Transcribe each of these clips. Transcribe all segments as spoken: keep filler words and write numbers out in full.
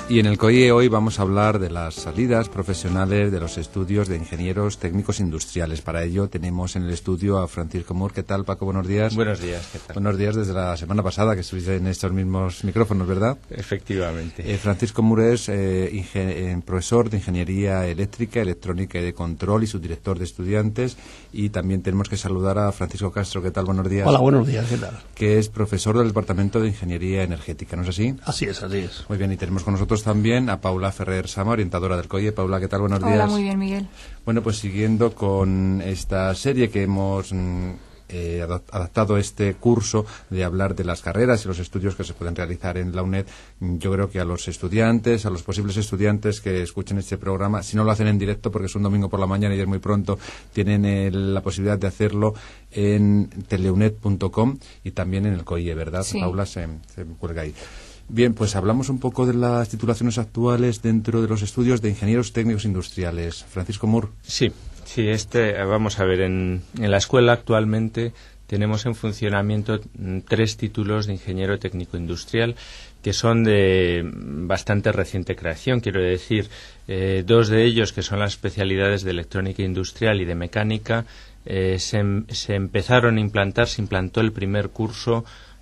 Y en el C O I E hoy vamos a hablar de las salidas profesionales de los estudios de ingenieros técnicos industriales. Para ello tenemos en el estudio a Francisco Mur. ¿Qué tal, Paco? Buenos días. Buenos días, ¿qué tal? Buenos días desde la semana pasada que estuviste en estos mismos micrófonos, ¿verdad? Efectivamente. Eh, Francisco Mur es eh, eh, profesor de Ingeniería Eléctrica, Electrónica y de Control y subdirector de estudiantes. Y también tenemos que saludar a Francisco Castro. ¿Qué tal? Buenos días. Hola, buenos días, ¿qué tal? Que es profesor del Departamento de Ingeniería Energética, ¿no es así? Así es, así es. Muy bien, y tenemos con nosotros también a Paula Ferrer Sama, orientadora del C O I E. Paula, ¿qué tal? Buenos días. Hola, muy bien, Miguel. Bueno, pues siguiendo con esta serie que hemos eh, adaptado este curso de hablar de las carreras y los estudios que se pueden realizar en la UNED, yo creo que a los estudiantes, a los posibles estudiantes que escuchen este programa, si no lo hacen en directo porque es un domingo por la mañana y es muy pronto, tienen el, la posibilidad de hacerlo en teleunet punto com y también en el C O I E, ¿verdad? Sí. Paula se, se cuelga ahí. Bien, pues hablamos un poco de las titulaciones actuales dentro de los estudios de ingenieros técnicos industriales. Francisco Mur. Sí, sí, este, vamos a ver, en, en la escuela actualmente tenemos en funcionamiento tres títulos de ingeniero técnico industrial que son de bastante reciente creación. Quiero decir, eh, dos de ellos, que son las especialidades de electrónica industrial y de mecánica, eh, se, se empezaron a implantar, se implantó el primer curso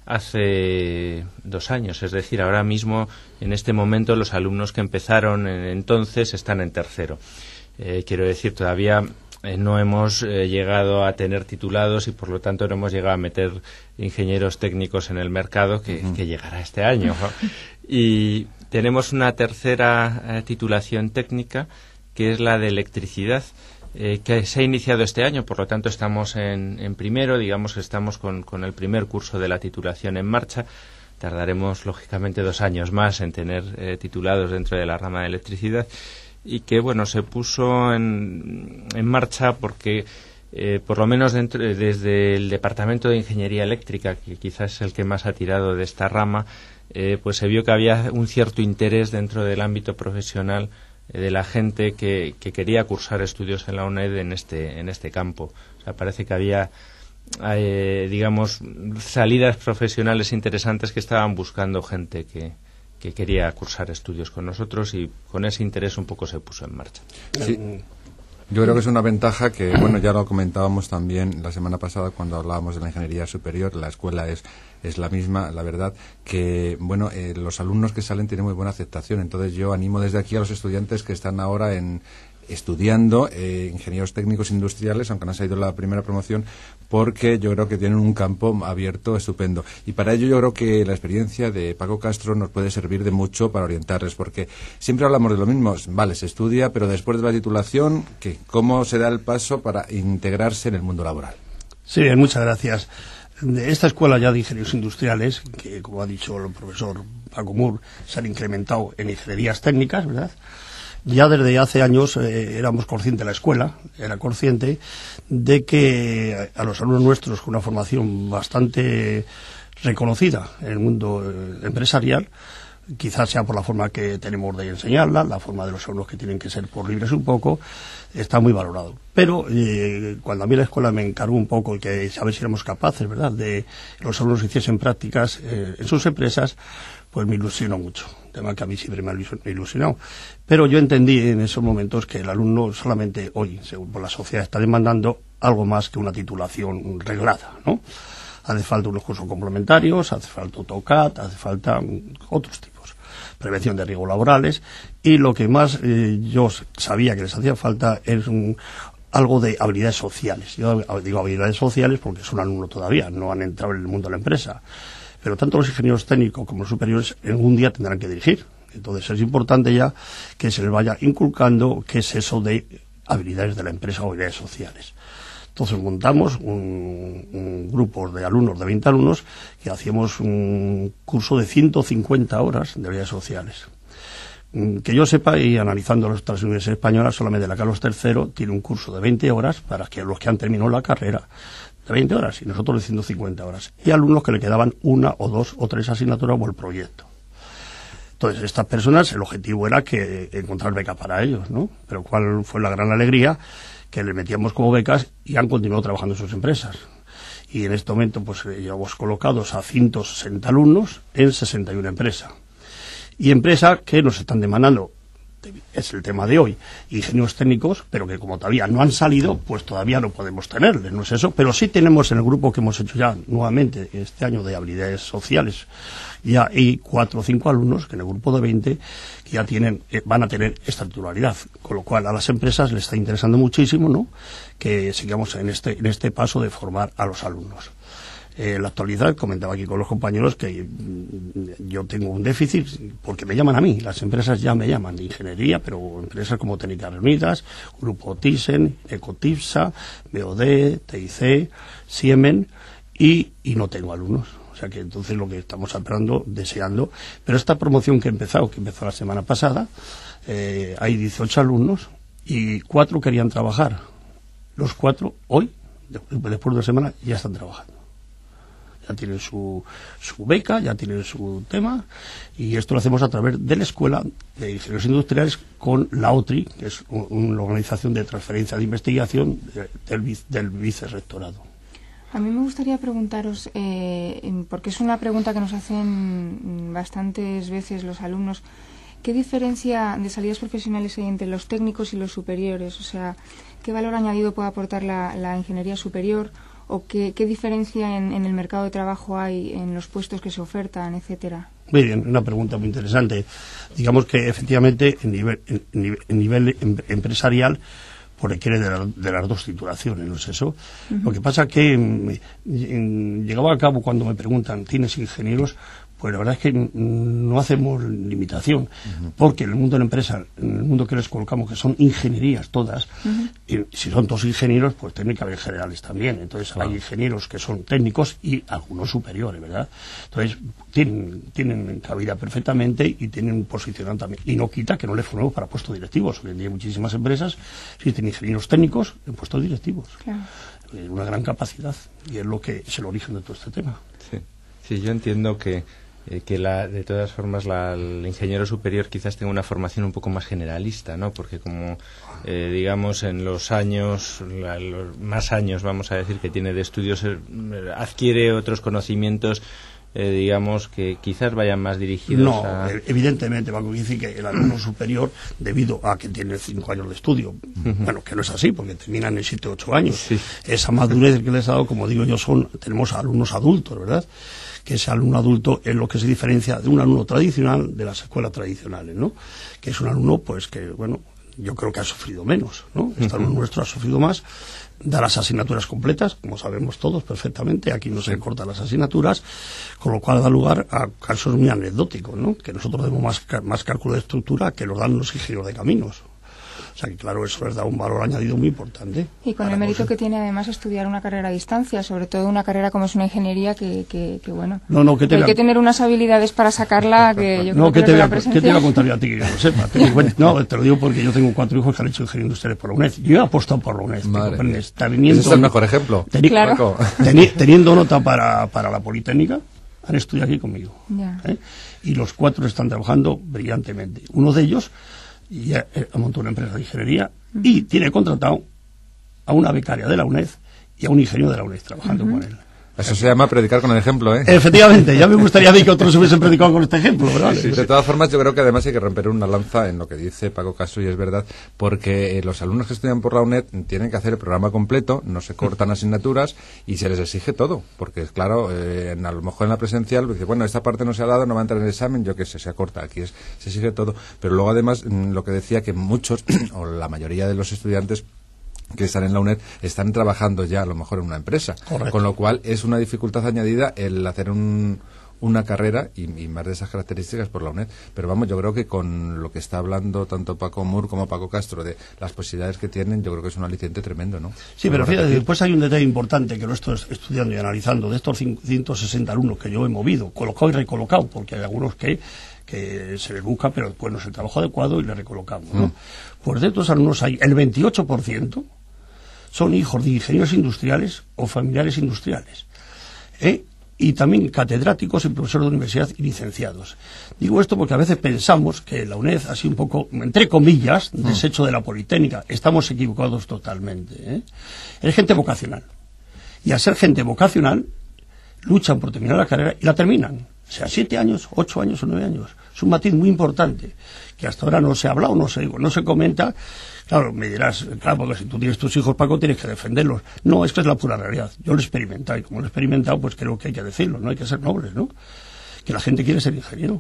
hace dos años, es decir, ahora mismo, en este momento, los alumnos que empezaron en, entonces están en tercero. Eh, quiero decir, todavía eh, no hemos eh, llegado a tener titulados y, por lo tanto, no hemos llegado a meter ingenieros técnicos en el mercado, que, uh-huh. que llegará este año, ¿no? Y tenemos una tercera eh, titulación técnica, que es la de electricidad, Eh, que se ha iniciado este año, por lo tanto estamos en, en primero, digamos que estamos con, con el primer curso de la titulación en marcha. Tardaremos, lógicamente, dos años más en tener eh, titulados dentro de la rama de electricidad y que, bueno, se puso en, en marcha porque, eh, por lo menos dentro, desde el Departamento de Ingeniería Eléctrica, que quizás es el que más ha tirado de esta rama, eh, pues se vio que había un cierto interés dentro del ámbito profesional de la gente que, que quería cursar estudios en la UNED en este en este campo. O sea, parece que había, eh, digamos, salidas profesionales interesantes que estaban buscando gente que, que quería cursar estudios con nosotros y con ese interés un poco se puso en marcha. Sí. Yo creo que es una ventaja que, bueno, ya lo comentábamos también la semana pasada cuando hablábamos de la ingeniería superior. La escuela es, es la misma, la verdad, que, bueno, eh, los alumnos que salen tienen muy buena aceptación. Entonces yo animo desde aquí a los estudiantes que están ahora en estudiando eh, ingenieros técnicos industriales, aunque no ha salido la primera promoción, porque yo creo que tienen un campo abierto estupendo. Y para ello yo creo que la experiencia de Paco Castro nos puede servir de mucho para orientarles, porque siempre hablamos de lo mismo. Vale, se estudia, pero después de la titulación, ¿qué? ¿Cómo se da el paso para integrarse en el mundo laboral? Sí, muchas gracias. De esta escuela ya de ingenieros industriales, que como ha dicho el profesor Paco Mur, se han incrementado en ingenierías técnicas, ¿verdad? Ya desde hace años eh, éramos conscientes, la escuela era consciente de que a los alumnos nuestros con una formación bastante reconocida en el mundo eh, empresarial, quizás sea por la forma que tenemos de enseñarla, la forma de los alumnos que tienen que ser por libres un poco, está muy valorado. Pero eh, cuando a mí la escuela me encargó un poco y que a ver si éramos capaces, ¿verdad?, de que los alumnos hiciesen prácticas eh, en sus empresas, pues me ilusionó mucho. Tema que a mí siempre me ha ilusionado. Pero yo entendí en esos momentos que el alumno solamente hoy, según por la sociedad, está demandando algo más que una titulación reglada, ¿no? Hace falta unos cursos complementarios, hace falta AutoCAD, hace falta otros tipos, prevención de riesgos laborales, y lo que más eh, yo sabía que les hacía falta es un, algo de habilidades sociales. Yo digo habilidades sociales porque son alumnos todavía, no han entrado en el mundo de la empresa. Pero tanto los ingenieros técnicos como los superiores algún día tendrán que dirigir. Entonces es importante ya que se les vaya inculcando qué es eso de habilidades de la empresa o habilidades sociales. Entonces montamos un, un grupo de alumnos, de veinte alumnos, que hacíamos un curso de ciento cincuenta horas de habilidades sociales. Que yo sepa, y analizando las otras universidades españolas, solamente la Carlos tercero tiene un curso de veinte horas para que los que han terminado la carrera de veinte horas y nosotros de ciento cincuenta horas. Y alumnos que le quedaban una o dos o tres asignaturas por el proyecto. Entonces, estas personas, el objetivo era que encontrar becas para ellos, ¿no? Pero cuál fue la gran alegría, que les metíamos como becas y han continuado trabajando en sus empresas. Y en este momento, pues, llevamos colocados a ciento sesenta alumnos en sesenta y una empresas. y empresas que nos están demandando, es el tema de hoy, ingenieros técnicos, pero que como todavía no han salido, pues todavía no podemos tenerles, ¿no es eso? Pero sí tenemos en el grupo que hemos hecho ya nuevamente este año de habilidades sociales, ya hay cuatro o cinco alumnos que en el grupo de veinte que ya tienen, eh, van a tener esta titularidad, con lo cual a las empresas les está interesando muchísimo, ¿no?, que sigamos en este, en este paso de formar a los alumnos. En la actualidad, comentaba aquí con los compañeros que mm, yo tengo un déficit porque me llaman a mí, las empresas ya me llaman de ingeniería, pero empresas como Técnicas Reunidas, Grupo Thyssen, Ecotipsa, B O D, T I C, Siemens, y, y no tengo alumnos. O sea que entonces lo que estamos esperando, deseando, pero esta promoción que ha empezado, que empezó la semana pasada, eh, hay dieciocho alumnos y cuatro querían trabajar. Los cuatro hoy, después de una semana, ya están trabajando. Ya tienen su, su beca, ya tienen su tema, y esto lo hacemos a través de la Escuela de Ingenieros Industriales con la O T R I, que es un, una organización de transferencia de investigación de, del, del vicerrectorado. A mí me gustaría preguntaros, eh, porque es una pregunta que nos hacen bastantes veces los alumnos, ¿qué diferencia de salidas profesionales hay entre los técnicos y los superiores? O sea, ¿qué valor añadido puede aportar la, la ingeniería superior? ¿O qué, qué diferencia en, en el mercado de trabajo hay en los puestos que se ofertan, etcétera? Muy bien, una pregunta muy interesante. Digamos que efectivamente en nivel, en, en nivel em, empresarial pues requiere de, la, de las dos titulaciones, ¿no es eso? Uh-huh. Lo que pasa que en, en, llegaba a cabo cuando me preguntan, ¿tienes ingenieros? Pues la verdad es que no hacemos limitación, uh-huh. porque en el mundo de la empresa, en el mundo que les colocamos, que son ingenierías todas, uh-huh. y si son todos ingenieros, pues tienen que haber generales también. Entonces claro. hay ingenieros que son técnicos y algunos superiores, ¿verdad? Entonces tienen, tienen cabida perfectamente y tienen posicionado también. Y no quita que no les formemos para puestos directivos. Hoy en día muchísimas empresas existen ingenieros técnicos en puestos directivos. Claro. Eh, una gran capacidad, y es lo que es el origen de todo este tema. Sí, sí, yo entiendo que Eh, que la, de todas formas la, el ingeniero superior quizás tenga una formación un poco más generalista, ¿no? Porque como eh, digamos en los años, la, los más años vamos a decir que tiene de estudios, eh, adquiere otros conocimientos, eh, digamos que quizás vayan más dirigidos no, a... evidentemente va a decir que el alumno superior, debido a que tiene cinco años de estudio, uh-huh. bueno, que no es así porque terminan en siete o ocho años, sí. esa madurez que les ha dado, como digo yo, son tenemos alumnos adultos, ¿verdad?, que ese alumno adulto es lo que se diferencia de un alumno tradicional de las escuelas tradicionales, ¿no? Que es un alumno, pues, que, bueno, yo creo que ha sufrido menos, ¿no? Este alumno nuestro ha sufrido más, da las asignaturas completas, como sabemos todos perfectamente, aquí no se cortan las asignaturas, con lo cual da lugar a casos muy anecdóticos, ¿no? Que nosotros demos más, más cálculo de estructura que los dan los ingenieros de caminos. O sea que claro, eso les da un valor añadido muy importante. Y con el mérito que tiene además estudiar una carrera a distancia, sobre todo una carrera como es una ingeniería que, que, que bueno, no, no, que, que hay la... que tener unas habilidades para sacarla que yo no, creo que, que te la presencia... ¿Qué te iba a contar yo a ti que yo no sepa? Te digo, no, te lo digo porque yo tengo cuatro hijos que han hecho ingeniería industrial por la UNED. Yo he apostado por la UNED. Madre está viniendo, ese es el mejor ejemplo. Teni... Claro. Teni... Teniendo nota para, para la Politécnica, han estudiado aquí conmigo. Yeah. ¿eh? Y los cuatro están trabajando brillantemente. Uno de ellos ya ha montado una empresa de ingeniería uh-huh. y tiene contratado a una becaria de la UNED y a un ingeniero de la UNED trabajando uh-huh. con él. Eso se llama predicar con el ejemplo, ¿eh? Efectivamente, ya me gustaría a mí que otros hubiesen predicado con este ejemplo, ¿verdad? Sí, de todas formas, yo creo que además hay que romper una lanza en lo que dice Paco Castro, y es verdad, porque los alumnos que estudian por la UNED tienen que hacer el programa completo, no se cortan asignaturas y se les exige todo, porque claro, eh, a lo mejor en la presencial, dice, bueno, esta parte no se ha dado, no va a entrar en el examen, yo qué sé, se acorta, aquí es, se exige todo, pero luego además, lo que decía que muchos, o la mayoría de los estudiantes que están en la UNED están trabajando ya a lo mejor en una empresa. Correcto. Con lo cual es una dificultad añadida el hacer un, una carrera y, y más de esas características por la UNED. Pero vamos, yo creo que con lo que está hablando tanto Paco Moore como Paco Castro de las posibilidades que tienen, yo creo que es un aliciente tremendo, ¿no? Sí, pero fíjate, después hay un detalle importante que lo estoy estudiando y analizando. De estos ciento sesenta alumnos que yo he movido, colocado y recolocado, porque hay algunos que que se les busca, pero después no es el trabajo adecuado y le recolocamos, ¿no? Mm. Pues de estos alumnos hay el veintiocho por ciento son hijos de ingenieros industriales o familiares industriales, ¿eh? Y también catedráticos y profesores de universidad y licenciados. Digo esto porque a veces pensamos que la UNED, así un poco, entre comillas, mm. desecho de la Politécnica. Estamos equivocados totalmente, ¿eh? Es gente vocacional. Y al ser gente vocacional, luchan por terminar la carrera y la terminan. Sea siete años, ocho años o nueve años. Es un matiz muy importante, que hasta ahora no se ha hablado, no se, no se comenta. Claro, me dirás, claro, porque si tú tienes tus hijos, Paco, tienes que defenderlos. No, es que es la pura realidad. Yo lo he experimentado, y como lo he experimentado, pues creo que hay que decirlo, no hay que ser nobles, ¿no? Que la gente quiere ser ingeniero.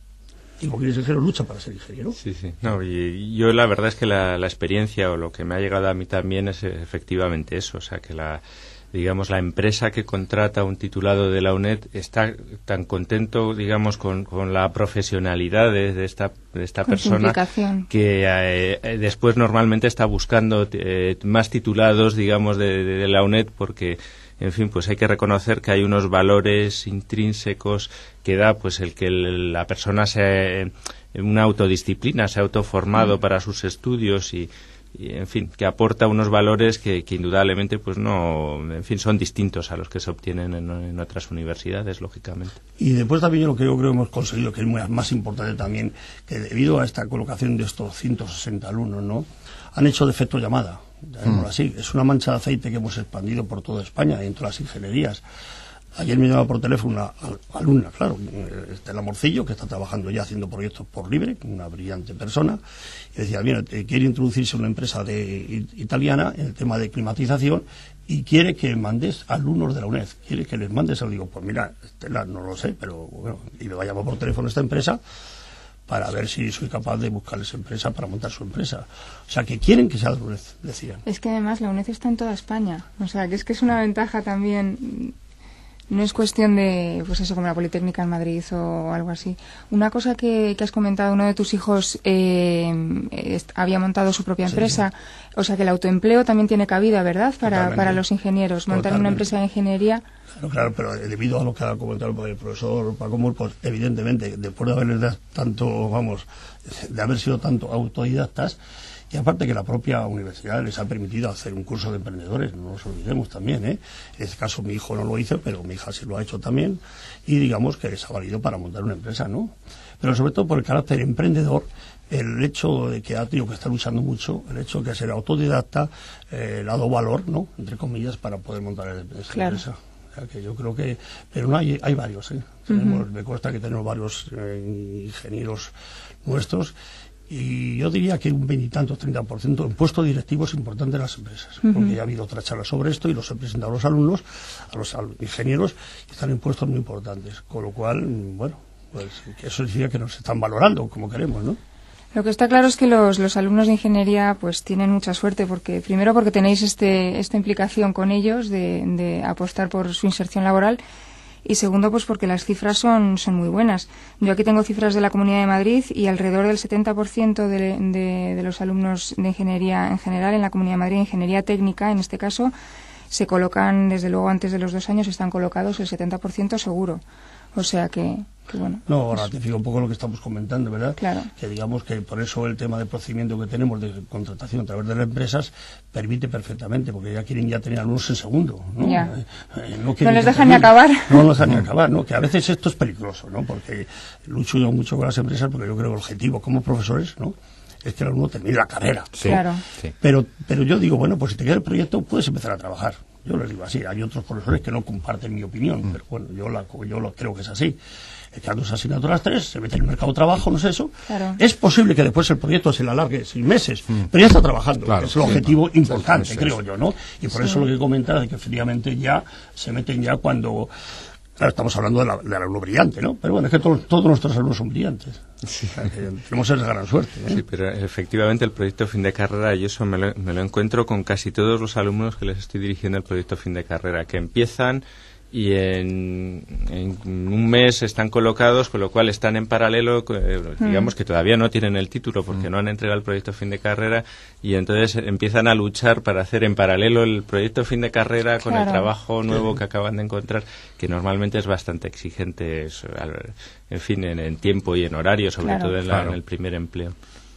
Y como quiere ser ingeniero, lucha para ser ingeniero. Sí, sí. No, y yo la verdad es que la, la experiencia, o lo que me ha llegado a mí también, es efectivamente eso. O sea, que la, digamos, la empresa que contrata a un titulado de la UNED está tan contento, digamos, con, con la profesionalidad de, de esta, de esta persona, que eh, después normalmente está buscando eh, más titulados, digamos, de, de, de la UNED, porque, en fin, pues hay que reconocer que hay unos valores intrínsecos que da, pues, el que el, la persona se, una autodisciplina, se ha autoformado mm. para sus estudios y, y, en fin, que aporta unos valores que, que indudablemente, pues no, en fin, son distintos a los que se obtienen en, en otras universidades, lógicamente. Y después también lo que yo creo que hemos conseguido, que es muy, más importante también, que debido a esta colocación de estos ciento sesenta alumnos, ¿no?, han hecho de efecto llamada. Mm. Así. Es una mancha de aceite que hemos expandido por toda España, en todas las ingenierías. Ayer me llamaba por teléfono una alumna, claro, Estela Morcillo, que está trabajando ya haciendo proyectos por libre, una brillante persona, y decía, mira, quiere introducirse en una empresa de, italiana en el tema de climatización y quiere que mandes alumnos de la UNED, quiere que les mandes, le digo, pues mira, Estela, no lo sé, pero bueno, y me va a llamar por teléfono esta empresa para ver si soy capaz de buscarles empresa para montar su empresa. O sea, que quieren que sea la UNED, decían. Es que además la UNED está en toda España, o sea, que es que es una ventaja también. No es cuestión de, pues eso, como la Politécnica en Madrid o algo así. Una cosa que, que has comentado, uno de tus hijos eh, est- había montado su propia empresa, sí. O sea que el autoempleo también tiene cabida, ¿verdad?, para, para los ingenieros, montar Totalmente. Una empresa de ingeniería. Claro, claro, pero debido a lo que ha comentado el profesor Paco Mur, pues evidentemente, después de haberles tanto, vamos, de haber sido tanto autodidactas, y aparte que la propia universidad les ha permitido hacer un curso de emprendedores, no nos olvidemos también, ¿eh? En este caso mi hijo no lo hizo, pero mi hija sí lo ha hecho también, y digamos que les ha valido para montar una empresa, ¿no? Pero sobre todo por el carácter emprendedor, el hecho de que ha tenido que estar luchando mucho, el hecho de que ser autodidacta, eh, le ha dado valor, ¿no?, entre comillas, para poder montar esa claro. empresa. O sea, que yo creo que, pero no hay, hay varios, ¿eh? Tenemos, uh-huh. Me consta que tenemos varios eh, ingenieros nuestros. Y yo diría que un veintitantos, treinta por ciento en puestos directivos importantes de las empresas, uh-huh. porque ya ha habido otra charla sobre esto y los he presentado a los alumnos, a los, a los ingenieros, que están en puestos muy importantes. Con lo cual, bueno, pues eso significa que nos están valorando como queremos, ¿no? Lo que está claro es que los, los alumnos de ingeniería pues tienen mucha suerte, porque primero porque tenéis este, esta implicación con ellos de, de apostar por su inserción laboral. Y segundo, pues porque las cifras son, son muy buenas. Yo aquí tengo cifras de la Comunidad de Madrid y alrededor del setenta por ciento de, de, de los alumnos de ingeniería en general en la Comunidad de Madrid, ingeniería técnica en este caso, se colocan, desde luego antes de los dos años, están colocados el setenta por ciento seguro. O sea que, que bueno. No, pues, ratifico un poco lo que estamos comentando, ¿verdad? Claro. Que digamos que por eso el tema de procedimiento que tenemos de contratación a través de las empresas permite perfectamente, porque ya quieren ya tener alumnos en segundo, ¿no? Ya. Eh, no, no les dejan ni acabar. No les dejan ni acabar, ¿no? Que a veces esto es peligroso, ¿no? Porque lucho yo mucho con las empresas, porque yo creo que el objetivo como profesores, ¿no?, es que el alumno termine la carrera. Sí, claro. Sí. Pero, pero yo digo, bueno, pues si te queda el proyecto, puedes empezar a trabajar. Yo les digo así. Hay otros profesores que no comparten mi opinión, mm. pero bueno, yo la, yo lo creo que es así. Echando esas asignaturas tres, se mete en el mercado de trabajo, no sé eso. Claro. Es posible que después el proyecto se le alargue seis meses, mm. pero ya está trabajando. Claro, es el objetivo sí, importante, sí, sí, creo sí. yo, ¿no? Y por sí. eso lo que comentaba de que efectivamente ya se meten ya cuando... Claro, estamos hablando de la, del alumno brillante, ¿no? Pero bueno, es que todos, todos nuestros alumnos son brillantes. Sí. O sea, que tenemos esa gran suerte, ¿eh? Sí, pero efectivamente el proyecto fin de carrera, y eso me lo, me lo encuentro con casi todos los alumnos que les estoy dirigiendo el proyecto fin de carrera, que empiezan y en, en un mes están colocados, con lo cual están en paralelo, eh, digamos mm. que todavía no tienen el título porque mm. no han entregado el proyecto fin de carrera, y entonces empiezan a luchar para hacer en paralelo el proyecto fin de carrera con claro. el trabajo nuevo sí. que acaban de encontrar, que normalmente es bastante exigente, en fin, en, en tiempo y en horario, sobre claro. todo en, la, claro. en el primer empleo.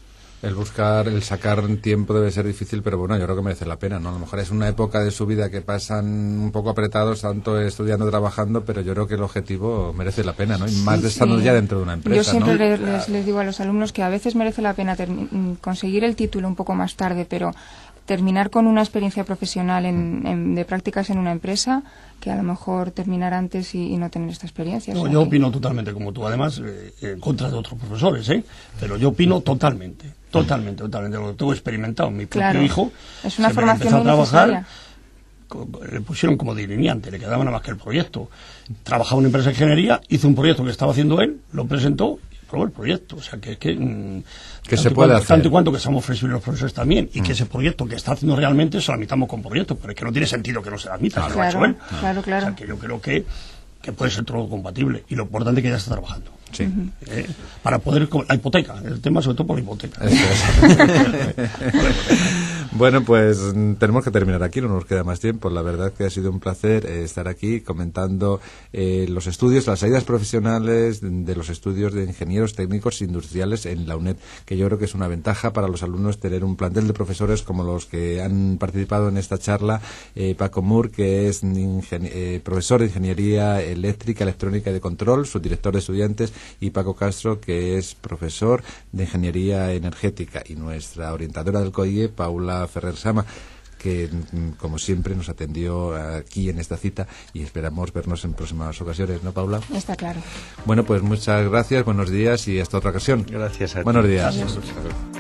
El buscar, el sacar tiempo debe ser difícil, pero bueno, yo creo que merece la pena, ¿no? A lo mejor es una época de su vida que pasan un poco apretados, tanto estudiando, trabajando, pero yo creo que el objetivo merece la pena, ¿no? Y más sí, estando sí. ya dentro de una empresa, yo siempre ¿no? les, les, les digo a los alumnos que a veces merece la pena termi- conseguir el título un poco más tarde, pero terminar con una experiencia profesional en, en, de prácticas en una empresa que a lo mejor terminar antes y, y no tener esta experiencia. No, o sea yo que... opino totalmente como tú, además, eh, en contra de otros profesores, ¿eh? Pero yo opino totalmente, totalmente, totalmente. Lo tengo experimentado. Mi propio claro, hijo es una se formación empezó a trabajar, necesaria. Le pusieron como delineante, le quedaba nada más que el proyecto. Trabajaba en una empresa de ingeniería, hizo un proyecto que estaba haciendo él, lo presentó y aprobó el proyecto. O sea, que, que, mm, que se puede cuanto, hacer. Tanto y cuanto que seamos flexibles los profesores también, y mm. que ese proyecto que está haciendo realmente se lo admitamos con proyectos, pero es que no tiene sentido que no se lo admita, Claro, si lo ha hecho él. claro, claro. O sea, que yo creo que, que puede ser todo compatible, y lo importante es que ya está trabajando. Sí. Uh-huh. Eh, para poder, la hipoteca, el tema sobre todo por la hipoteca. Eso es. Bueno, pues tenemos que terminar aquí, no nos queda más tiempo. La verdad que ha sido un placer eh, estar aquí comentando eh, los estudios, las salidas profesionales de los estudios de ingenieros técnicos industriales en la UNED, que yo creo que es una ventaja para los alumnos tener un plantel de profesores como los que han participado en esta charla. Eh, Paco Mur, que es ingen- eh, profesor de Ingeniería Eléctrica, Electrónica y de Control, subdirector de estudiantes, y Paco Castro, que es profesor de Ingeniería Energética, y nuestra orientadora del C O I E, Paula Ferrer Sama, que como siempre nos atendió aquí en esta cita, y esperamos vernos en próximas ocasiones, ¿no, Paula? Está claro. Bueno, pues muchas gracias, buenos días y hasta otra ocasión. Gracias a ti. Buenos días. Adiós.